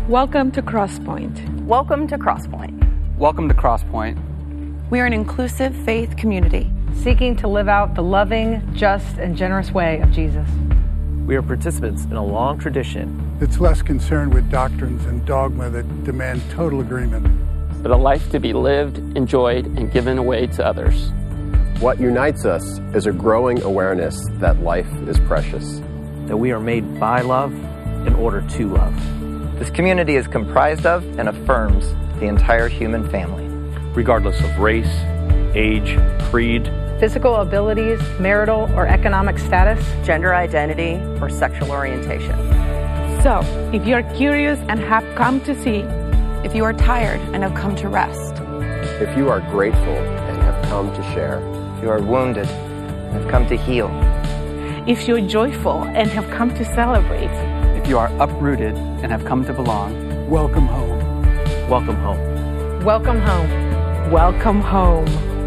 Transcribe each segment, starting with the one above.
Welcome to Crosspoint. Welcome to Crosspoint. Welcome to Crosspoint. We are an inclusive faith community seeking to live out the loving, just, and generous way of Jesus. We are participants in a long tradition that's less concerned with doctrines and dogma that demand total agreement, but a life to be lived, enjoyed, and given away to others. What unites us is a growing awareness that life is precious, that we are made by love in order to love. This community is comprised of and affirms the entire human family, regardless of race, age, creed, physical abilities, marital or economic status, gender identity, or sexual orientation. So, if you're curious and have come to see, if you are tired and have come to rest, if you are grateful and have come to share, if you are wounded and have come to heal, if you're joyful and have come to celebrate, if you are uprooted and have come to belong, welcome home. Welcome home. Welcome home. Welcome home.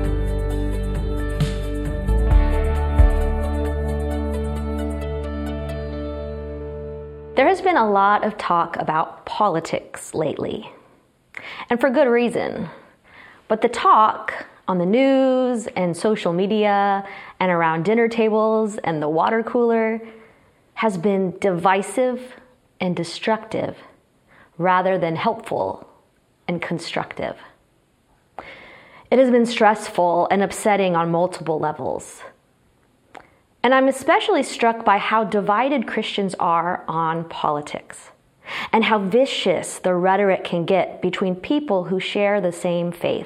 There has been a lot of talk about politics lately, and for good reason. But the talk on the news and social media and around dinner tables and the water cooler has been divisive and destructive rather than helpful and constructive. It has been stressful and upsetting on multiple levels. And I'm especially struck by how divided Christians are on politics and how vicious the rhetoric can get between people who share the same faith.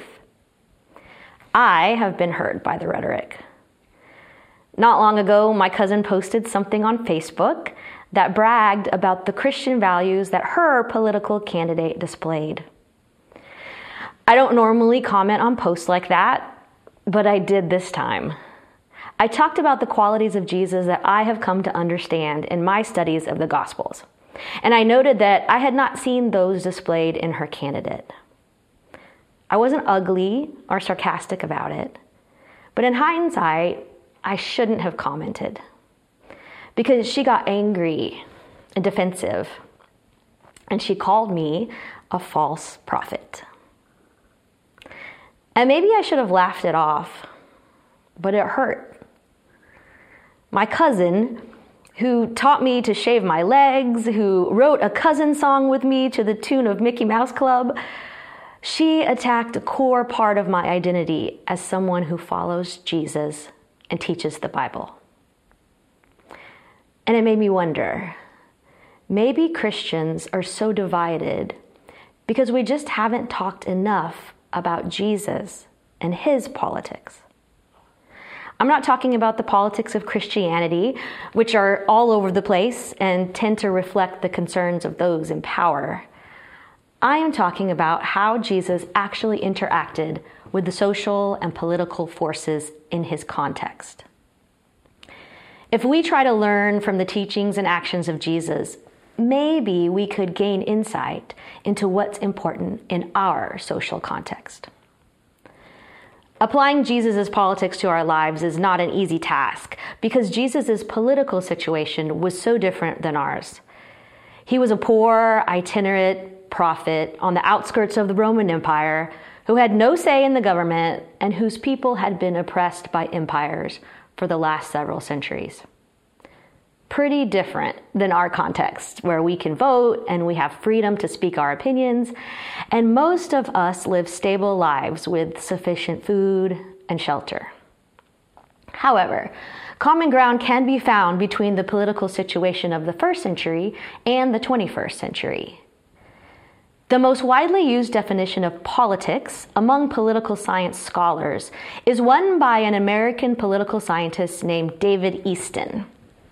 I have been hurt by the rhetoric. Not long ago, my cousin posted something on Facebook that bragged about the Christian values that her political candidate displayed. I don't normally comment on posts like that, but I did this time. I talked about the qualities of Jesus that I have come to understand in my studies of the Gospels, and I noted that I had not seen those displayed in her candidate. I wasn't ugly or sarcastic about it, but in hindsight, I shouldn't have commented because she got angry and defensive, and she called me a false prophet. And maybe I should have laughed it off, but it hurt. My cousin, who taught me to shave my legs, who wrote a cousin song with me to the tune of Mickey Mouse Club, she attacked a core part of my identity as someone who follows Jesus and teaches the Bible. And it made me wonder, maybe Christians are so divided because we just haven't talked enough about Jesus and his politics. I'm not talking about the politics of Christianity, which are all over the place and tend to reflect the concerns of those in power. I am talking about how Jesus actually interacted with the social and political forces in his context. If we try to learn from the teachings and actions of Jesus, maybe we could gain insight into what's important in our social context. Applying Jesus' politics to our lives is not an easy task because Jesus' political situation was so different than ours. He was a poor, itinerant prophet on the outskirts of the Roman Empire who had no say in the government and whose people had been oppressed by empires for the last several centuries. Pretty different than our context, where we can vote and we have freedom to speak our opinions, and most of us live stable lives with sufficient food and shelter. However, common ground can be found between the political situation of the 1st century and the 21st century. The most widely used definition of politics among political science scholars is one by an American political scientist named David Easton.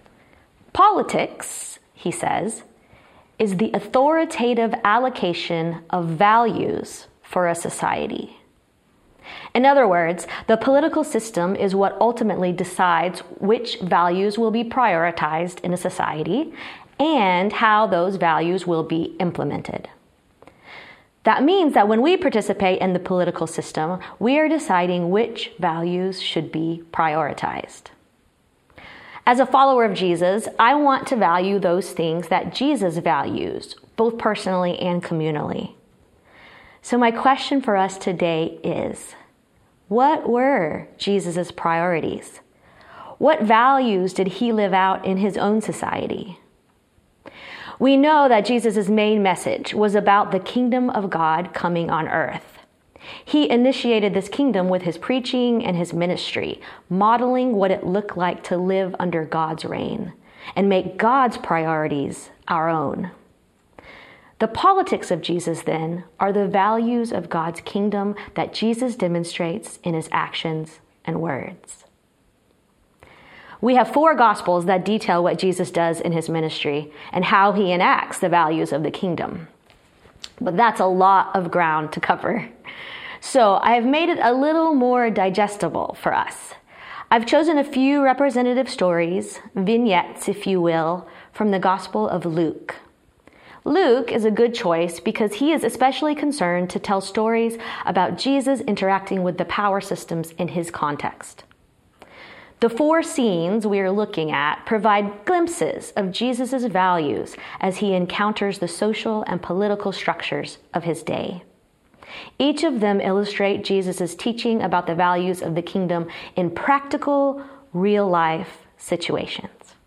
Politics, he says, is the authoritative allocation of values for a society. In other words, the political system is what ultimately decides which values will be prioritized in a society and how those values will be implemented. That means that when we participate in the political system, we are deciding which values should be prioritized. As a follower of Jesus, I want to value those things that Jesus values both personally and communally. So my question for us today is, what were Jesus' priorities? What values did he live out in his own society? We know that Jesus' main message was about the kingdom of God coming on earth. He initiated this kingdom with his preaching and his ministry, modeling what it looked like to live under God's reign and make God's priorities our own. The politics of Jesus, then, are the values of God's kingdom that Jesus demonstrates in his actions and words. We have 4 Gospels that detail what Jesus does in his ministry and how he enacts the values of the kingdom. But that's a lot of ground to cover. So I have made it a little more digestible for us. I've chosen a few representative stories, vignettes, if you will, from the Gospel of Luke. Luke is a good choice because he is especially concerned to tell stories about Jesus interacting with the power systems in his context. The 4 scenes we are looking at provide glimpses of Jesus' values as he encounters the social and political structures of his day. Each of them illustrate Jesus' teaching about the values of the kingdom in practical, real-life situations.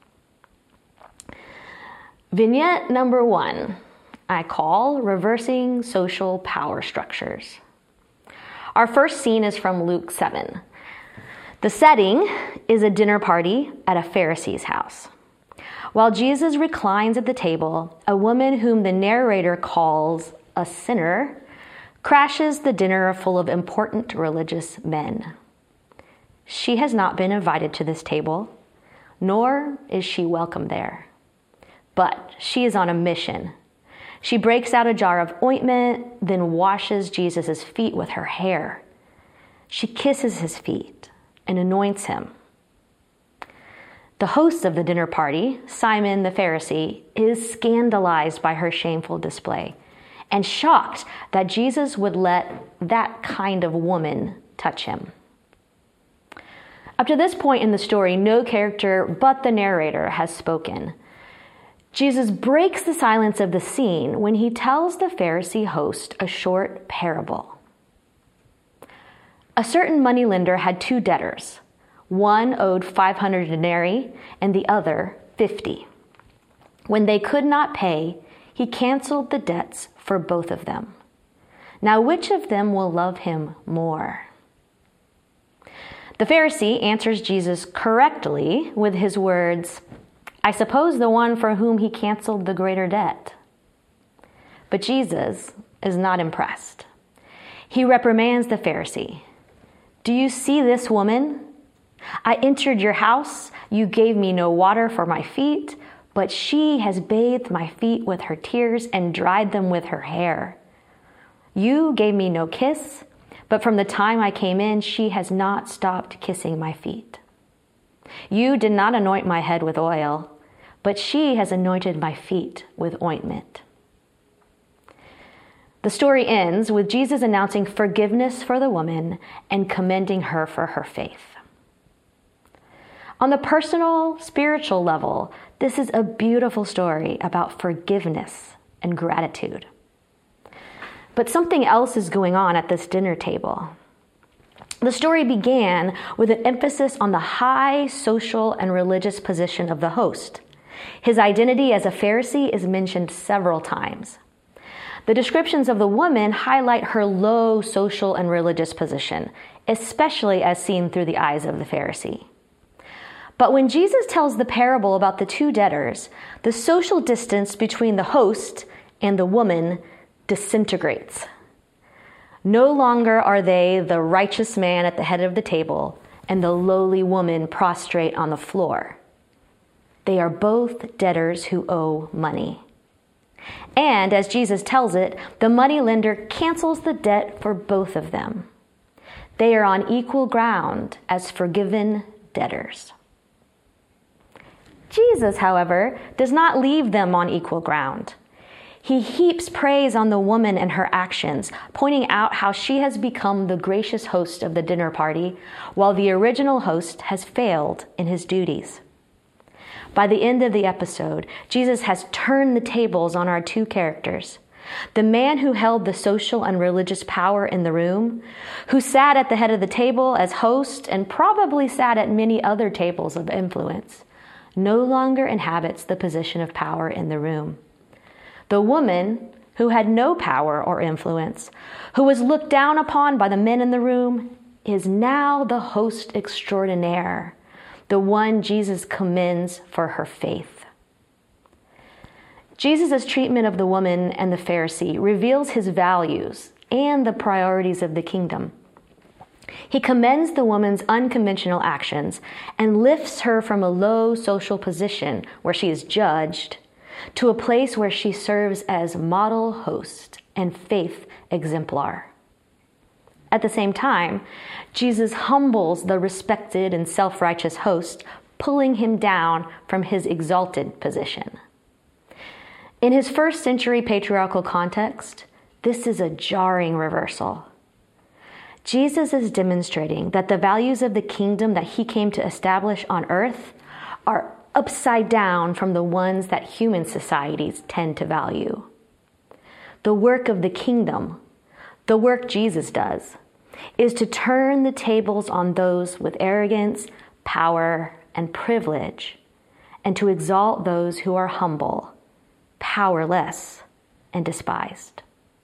Vignette number 1, I call Reversing Social Power Structures. Our first scene is from Luke 7. The setting is a dinner party at a Pharisee's house. While Jesus reclines at the table, a woman whom the narrator calls a sinner crashes the dinner full of important religious men. She has not been invited to this table, nor is she welcome there. But she is on a mission. She breaks out a jar of ointment, then washes Jesus' feet with her hair. She kisses his feet and anoints him. The host of the dinner party, Simon the Pharisee, is scandalized by her shameful display and shocked that Jesus would let that kind of woman touch him. Up to this point in the story, no character but the narrator has spoken. Jesus breaks the silence of the scene when he tells the Pharisee host a short parable. A certain moneylender had 2 debtors. One owed 500 denarii and the other 50. When they could not pay, he canceled the debts for both of them. Now, which of them will love him more? The Pharisee answers Jesus correctly with his words, I suppose the one for whom he canceled the greater debt. But Jesus is not impressed. He reprimands the Pharisee. Do you see this woman? I entered your house. You gave me no water for my feet, but she has bathed my feet with her tears and dried them with her hair. You gave me no kiss, but from the time I came in, she has not stopped kissing my feet. You did not anoint my head with oil, but she has anointed my feet with ointment. The story ends with Jesus announcing forgiveness for the woman and commending her for her faith. On the personal, spiritual level, this is a beautiful story about forgiveness and gratitude. But something else is going on at this dinner table. The story began with an emphasis on the high social and religious position of the host. His identity as a Pharisee is mentioned several times. The descriptions of the woman highlight her low social and religious position, especially as seen through the eyes of the Pharisee. But when Jesus tells the parable about the 2 debtors, the social distance between the host and the woman disintegrates. No longer are they the righteous man at the head of the table and the lowly woman prostrate on the floor. They are both debtors who owe money. And as Jesus tells it, the moneylender cancels the debt for both of them. They are on equal ground as forgiven debtors. Jesus, however, does not leave them on equal ground. He heaps praise on the woman and her actions, pointing out how she has become the gracious host of the dinner party, while the original host has failed in his duties. By the end of the episode, Jesus has turned the tables on our two characters. The man who held the social and religious power in the room, who sat at the head of the table as host and probably sat at many other tables of influence, no longer inhabits the position of power in the room. The woman who had no power or influence, who was looked down upon by the men in the room, is now the host extraordinaire, the one Jesus commends for her faith. Jesus' treatment of the woman and the Pharisee reveals his values and the priorities of the kingdom. He commends the woman's unconventional actions and lifts her from a low social position where she is judged to a place where she serves as model host and faith exemplar. At the same time, Jesus humbles the respected and self-righteous host, pulling him down from his exalted position. In his first century patriarchal context, this is a jarring reversal. Jesus is demonstrating that the values of the kingdom that he came to establish on earth are upside down from the ones that human societies tend to value. The work of the kingdom, the work Jesus does, is to turn the tables on those with arrogance, power, and privilege, and to exalt those who are humble, powerless, and despised.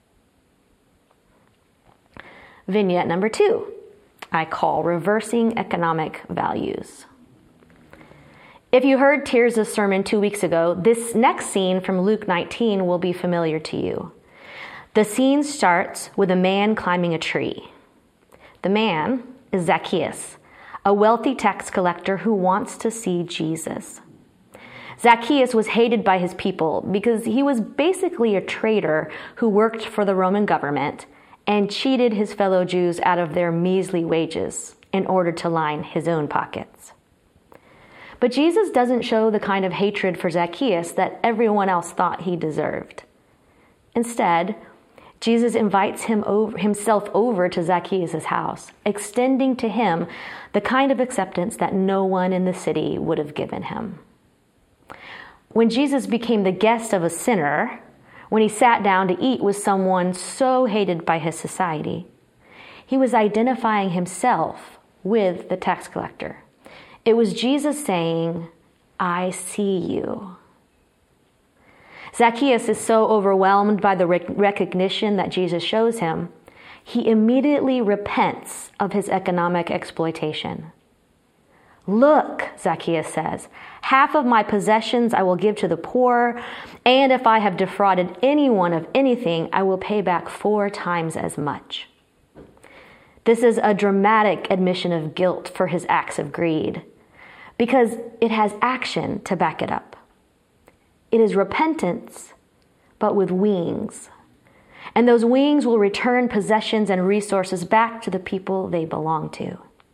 Vignette number 2, I call Reversing Economic Values. If you heard Tirz's sermon 2 weeks ago, this next scene from Luke 19 will be familiar to you. The scene starts with a man climbing a tree. The man is Zacchaeus, a wealthy tax collector who wants to see Jesus. Zacchaeus was hated by his people because he was basically a traitor who worked for the Roman government and cheated his fellow Jews out of their measly wages in order to line his own pockets. But Jesus doesn't show the kind of hatred for Zacchaeus that everyone else thought he deserved. Instead, Jesus invites himself over to Zacchaeus' house, extending to him the kind of acceptance that no one in the city would have given him. When Jesus became the guest of a sinner, when he sat down to eat with someone so hated by his society, he was identifying himself with the tax collector. It was Jesus saying, I see you. Zacchaeus is so overwhelmed by the recognition that Jesus shows him, he immediately repents of his economic exploitation. Look, Zacchaeus says, half of my possessions I will give to the poor, and if I have defrauded anyone of anything, I will pay back 4 times as much. This is a dramatic admission of guilt for his acts of greed, because it has action to back it up. It is repentance, but with wings. And those wings will return possessions and resources back to the people they belong to.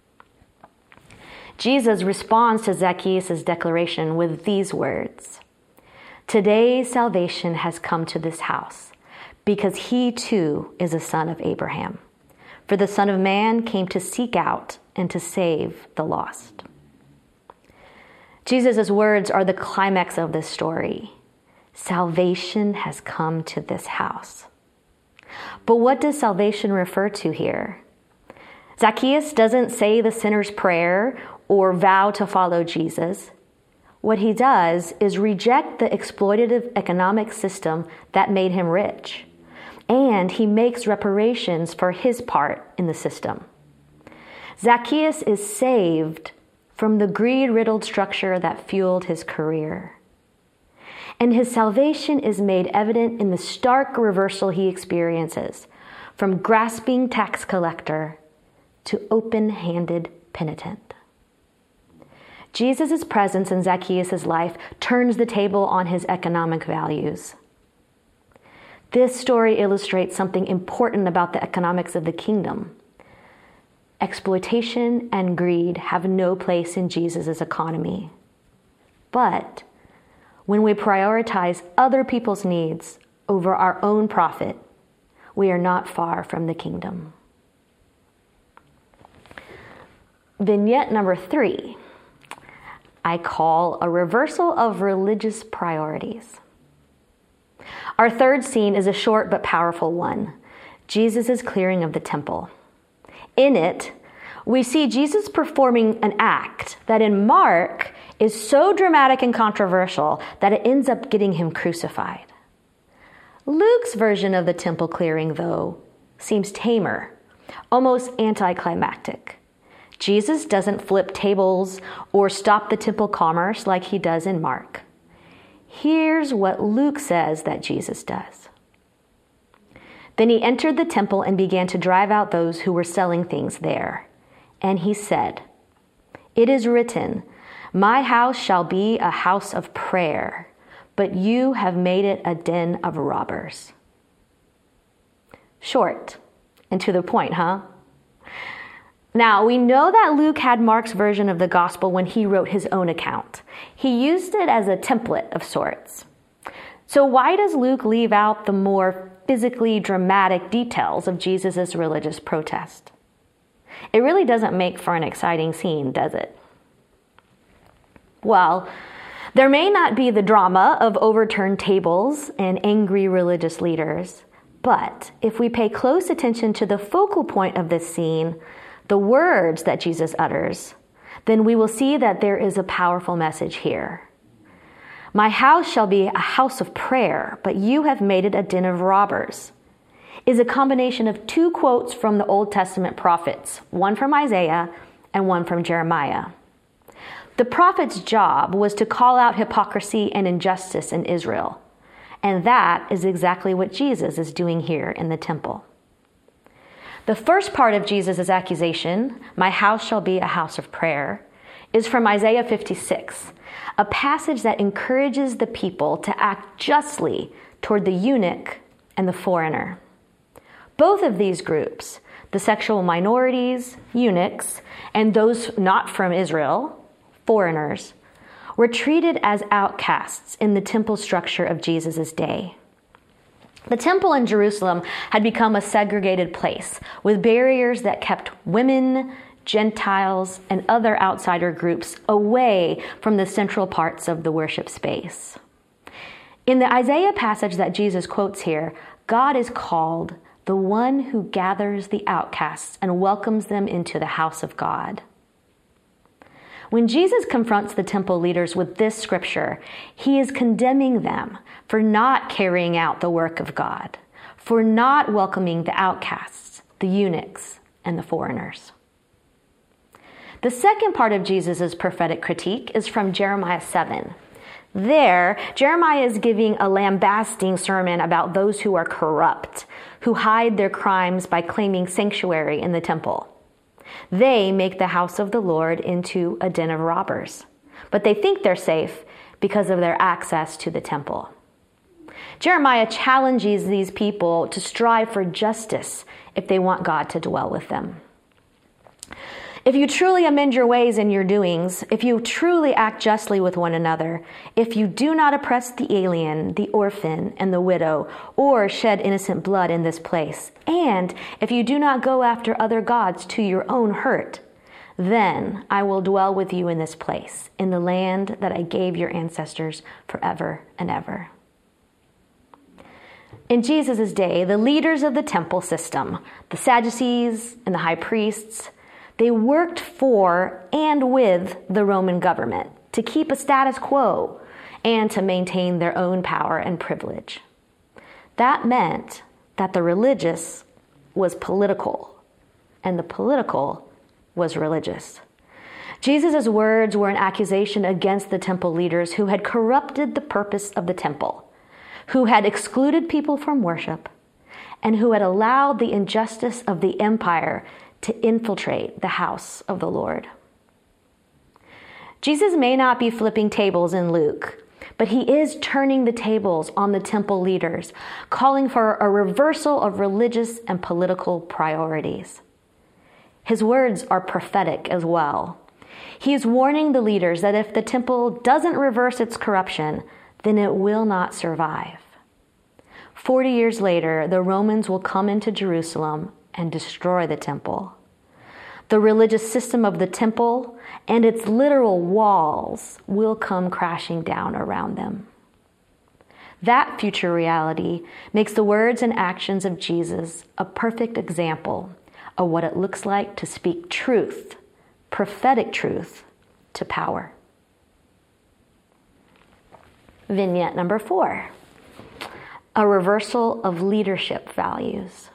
Jesus responds to Zacchaeus' declaration with these words, Today salvation has come to this house, because he too is a son of Abraham. For the Son of Man came to seek out and to save the lost. Jesus' words are the climax of this story. Salvation has come to this house. But what does salvation refer to here? Zacchaeus doesn't say the sinner's prayer or vow to follow Jesus. What he does is reject the exploitative economic system that made him rich, and he makes reparations for his part in the system. Zacchaeus is saved from the greed-riddled structure that fueled his career. And his salvation is made evident in the stark reversal he experiences, from grasping tax collector to open-handed penitent. Jesus' presence in Zacchaeus' life turns the table on his economic values. This story illustrates something important about the economics of the kingdom. Exploitation and greed have no place in Jesus' economy. But when we prioritize other people's needs over our own profit, we are not far from the kingdom. Vignette number 3. I call a reversal of religious priorities. Our third scene is a short but powerful one, Jesus' clearing of the temple. In it, we see Jesus performing an act that in Mark is so dramatic and controversial that it ends up getting him crucified. Luke's version of the temple clearing, though, seems tamer, almost anticlimactic. Jesus doesn't flip tables or stop the temple commerce like he does in Mark. Here's what Luke says that Jesus does. Then he entered the temple and began to drive out those who were selling things there. And he said, "It is written, 'My house shall be a house of prayer,' but you have made it a den of robbers." Short and to the point, huh? Now, we know that Luke had Mark's version of the gospel when he wrote his own account. He used it as a template of sorts. So why does Luke leave out the more physically dramatic details of Jesus' religious protest? It really doesn't make for an exciting scene, does it? Well, there may not be the drama of overturned tables and angry religious leaders, but if we pay close attention to the focal point of this scene, the words that Jesus utters, then we will see that there is a powerful message here. "My house shall be a house of prayer, but you have made it a den of robbers," is a combination of two quotes from the Old Testament prophets, one from Isaiah and one from Jeremiah. The prophet's job was to call out hypocrisy and injustice in Israel, and that is exactly what Jesus is doing here in the temple. The first part of Jesus' accusation, "My house shall be a house of prayer," is from Isaiah 56, a passage that encourages the people to act justly toward the eunuch and the foreigner. Both of these groups, the sexual minorities, eunuchs, and those not from Israel, foreigners, were treated as outcasts in the temple structure of Jesus' day. The temple in Jerusalem had become a segregated place with barriers that kept women, Gentiles, and other outsider groups away from the central parts of the worship space. In the Isaiah passage that Jesus quotes here, God is called the one who gathers the outcasts and welcomes them into the house of God. When Jesus confronts the temple leaders with this scripture, he is condemning them for not carrying out the work of God, for not welcoming the outcasts, the eunuchs, and the foreigners. The second part of Jesus' prophetic critique is from Jeremiah 7. There, Jeremiah is giving a lambasting sermon about those who are corrupt, who hide their crimes by claiming sanctuary in the temple. They make the house of the Lord into a den of robbers, but they think they're safe because of their access to the temple. Jeremiah challenges these people to strive for justice if they want God to dwell with them. If you truly amend your ways and your doings, if you truly act justly with one another, if you do not oppress the alien, the orphan, and the widow, or shed innocent blood in this place, and if you do not go after other gods to your own hurt, then I will dwell with you in this place, in the land that I gave your ancestors forever and ever. In Jesus' day, the leaders of the temple system, the Sadducees and the high priests, they worked for and with the Roman government to keep a status quo and to maintain their own power and privilege. That meant that the religious was political and the political was religious. Jesus' words were an accusation against the temple leaders who had corrupted the purpose of the temple, who had excluded people from worship, and who had allowed the injustice of the empire to infiltrate the house of the Lord. Jesus may not be flipping tables in Luke, but he is turning the tables on the temple leaders, calling for a reversal of religious and political priorities. His words are prophetic as well. He is warning the leaders that if the temple doesn't reverse its corruption, then it will not survive. 40 years later, the Romans will come into Jerusalem and destroy the temple. The religious system of the temple and its literal walls will come crashing down around them. That future reality makes the words and actions of Jesus a perfect example of what it looks like to speak truth, prophetic truth, to power. Vignette number 4, a reversal of leadership values.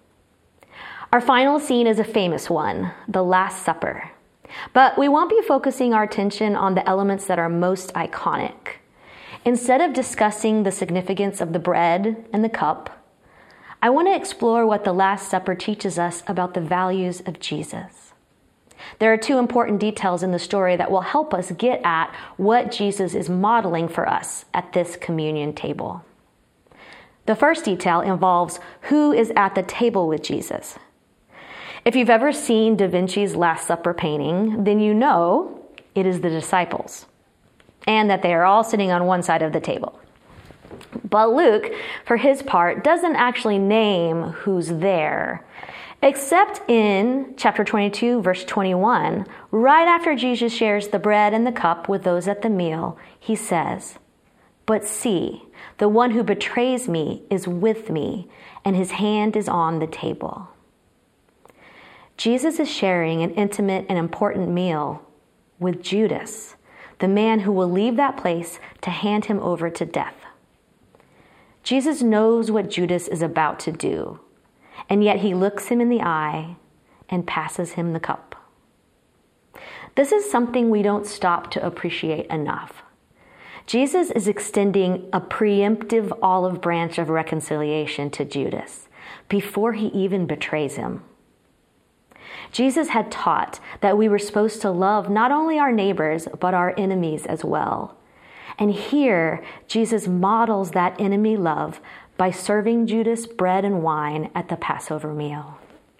Our final scene is a famous one, the Last Supper. But we won't be focusing our attention on the elements that are most iconic. Instead of discussing the significance of the bread and the cup, I want to explore what the Last Supper teaches us about the values of Jesus. There are 2 important details in the story that will help us get at what Jesus is modeling for us at this communion table. The first detail involves who is at the table with Jesus. If you've ever seen Da Vinci's Last Supper painting, then you know it is the disciples, and that they are all sitting on one side of the table. But Luke, for his part, doesn't actually name who's there, except in chapter 22, verse 21, right after Jesus shares the bread and the cup with those at the meal, he says, "But see, the one who betrays me is with me, and his hand is on the table." Jesus is sharing an intimate and important meal with Judas, the man who will leave that place to hand him over to death. Jesus knows what Judas is about to do, and yet he looks him in the eye and passes him the cup. This is something we don't stop to appreciate enough. Jesus is extending a preemptive olive branch of reconciliation to Judas before he even betrays him. Jesus had taught that we were supposed to love not only our neighbors, but our enemies as well. And here, Jesus models that enemy love by serving Judas bread and wine at the Passover meal.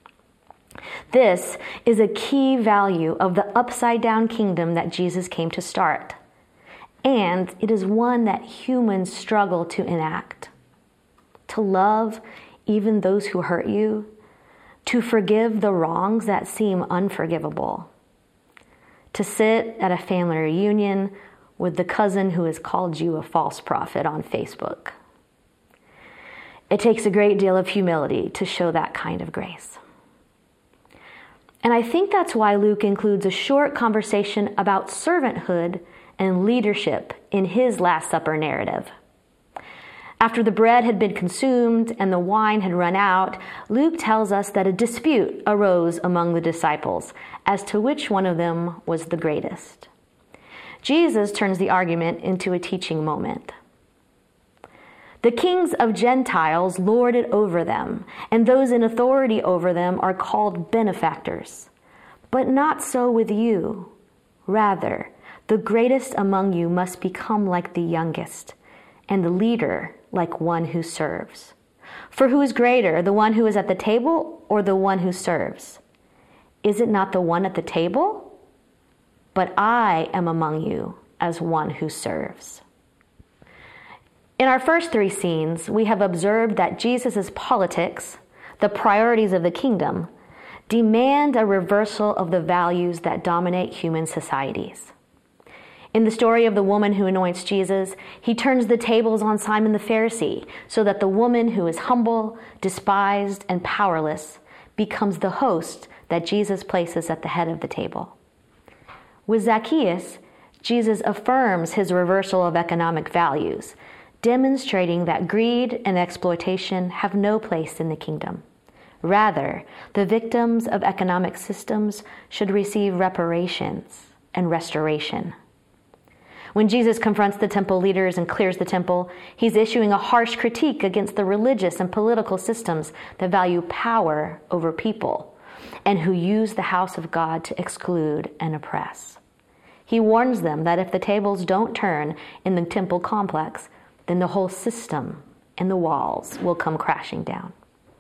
This is a key value of the upside-down kingdom that Jesus came to start. And it is one that humans struggle to enact. To love even those who hurt you, to forgive the wrongs that seem unforgivable, to sit at a family reunion with the cousin who has called you a false prophet on Facebook. It takes a great deal of humility to show that kind of grace. And I think that's why Luke includes a short conversation about servanthood and leadership in his Last Supper narrative. After the bread had been consumed and the wine had run out, Luke tells us that a dispute arose among the disciples as to which one of them was the greatest. Jesus turns the argument into a teaching moment. The kings of Gentiles lord it over them, and those in authority over them are called benefactors. But not so with you. Rather, the greatest among you must become like the youngest, and the leader like one who serves. For who is greater, the one who is at the table or the one who serves? Is it not the one at the table? But I am among you as one who serves. In our first 3 scenes, we have observed that Jesus' politics, the priorities of the kingdom, demand a reversal of the values that dominate human societies. In the story of the woman who anoints Jesus, he turns the tables on Simon the Pharisee so that the woman who is humble, despised, and powerless becomes the host that Jesus places at the head of the table. With Zacchaeus, Jesus affirms his reversal of economic values, demonstrating that greed and exploitation have no place in the kingdom. Rather, the victims of economic systems should receive reparations and restoration. When Jesus confronts the temple leaders and clears the temple, he's issuing a harsh critique against the religious and political systems that value power over people and who use the house of God to exclude and oppress. He warns them that if the tables don't turn in the temple complex, then the whole system and the walls will come crashing down.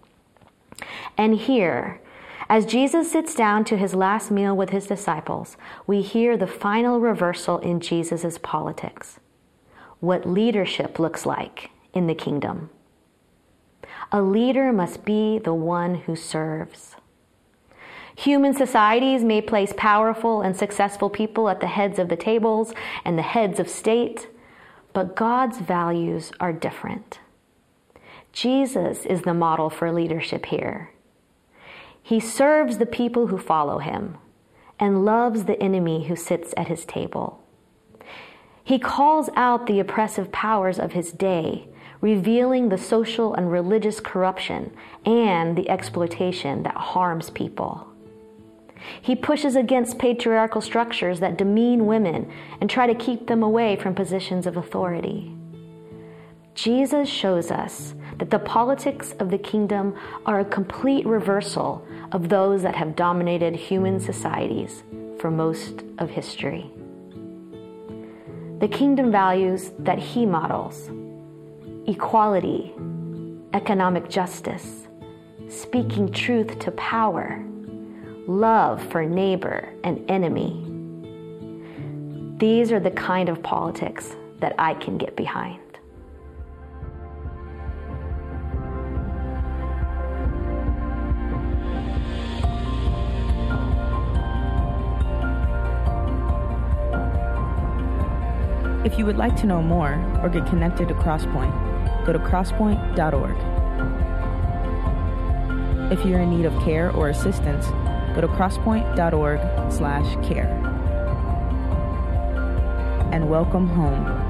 And here, as Jesus sits down to his last meal with his disciples, we hear the final reversal in Jesus' politics. What leadership looks like in the kingdom. A leader must be the one who serves. Human societies may place powerful and successful people at the heads of the tables and the heads of state, but God's values are different. Jesus is the model for leadership here. He serves the people who follow him and loves the enemy who sits at his table. He calls out the oppressive powers of his day, revealing the social and religious corruption and the exploitation that harms people. He pushes against patriarchal structures that demean women and try to keep them away from positions of authority. Jesus shows us that the politics of the kingdom are a complete reversal of those that have dominated human societies for most of history. The kingdom values that he models: equality, economic justice, speaking truth to power, love for neighbor and enemy. These are the kind of politics that I can get behind. If you would like to know more or get connected to Crosspoint, go to crosspoint.org. If you're in need of care or assistance, go to crosspoint.org/care. And welcome home.